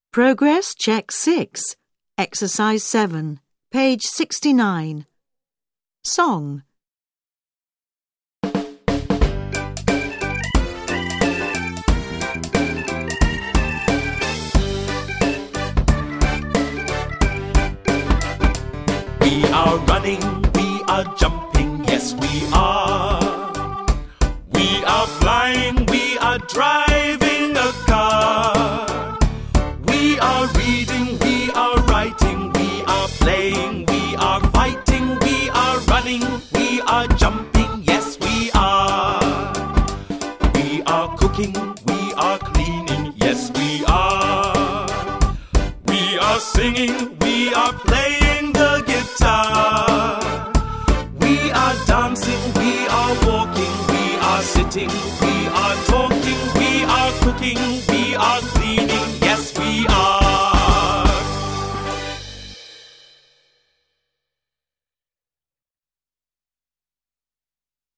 Progress Check 6, Exercise 7, page 69. Song. We are running, we are jumping, yes we are. We are flying, we are driving a car. We are reading, we are writing, we are playing, we are fighting, we are running, we are jumping, yes we are. We are cooking, we are cleaning, yes we are. We are singing, we are